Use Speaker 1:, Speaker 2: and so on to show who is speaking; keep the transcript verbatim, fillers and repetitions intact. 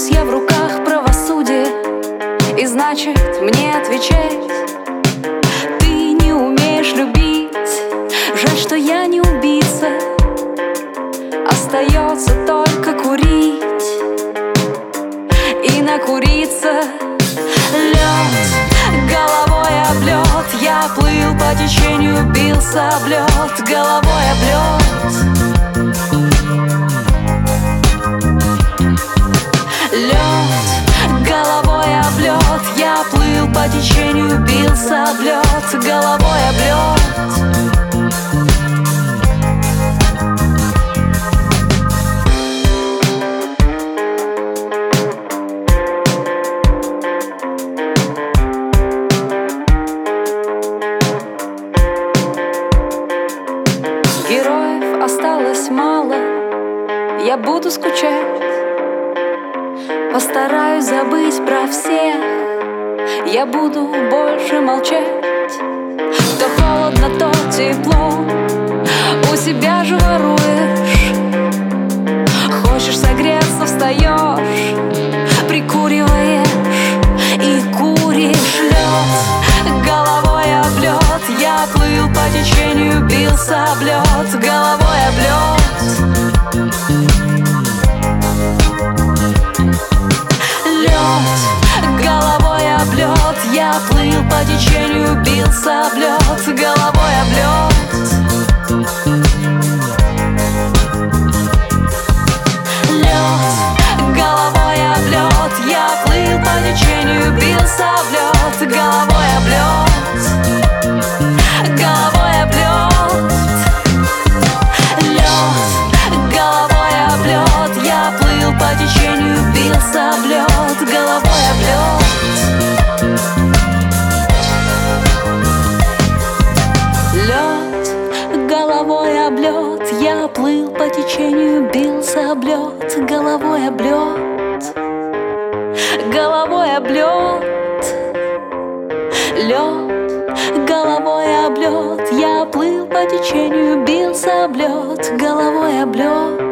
Speaker 1: я в руках правосудия, и значит мне отвечать. Ты не умеешь любить, жаль, что я не убийца. Остается только курить и накуриться. Лед, головой об лед, я плыл по течению, бился об лед, головой об лед. Лед, головой об лед, я плыл по течению, бился об лед, головой об лед. Героев осталось мало, я буду скучать. Постараюсь забыть про всех, я буду больше молчать. То холодно, то тепло, у себя же воруешь. Хочешь согреться, встаешь, прикуриваешь и куришь. Лед, головой об лед, я плыл по течению, бился об лед, головой об лед. Лед, головой об лед, я плыл по течению, бился об лед, головой об лед. Лед, головой об лед, я плыл по течению, бился об лед, головой об лед, головой об лед. Лед, головой об лед, я плыл по течению, бился об лед, головой об лед. Лед, головой об лед, я плыл по течению, бился об лед, головой об лед, головой об лед. Лед, головой об лед, я плыл по течению, бился об лед, головой об лед.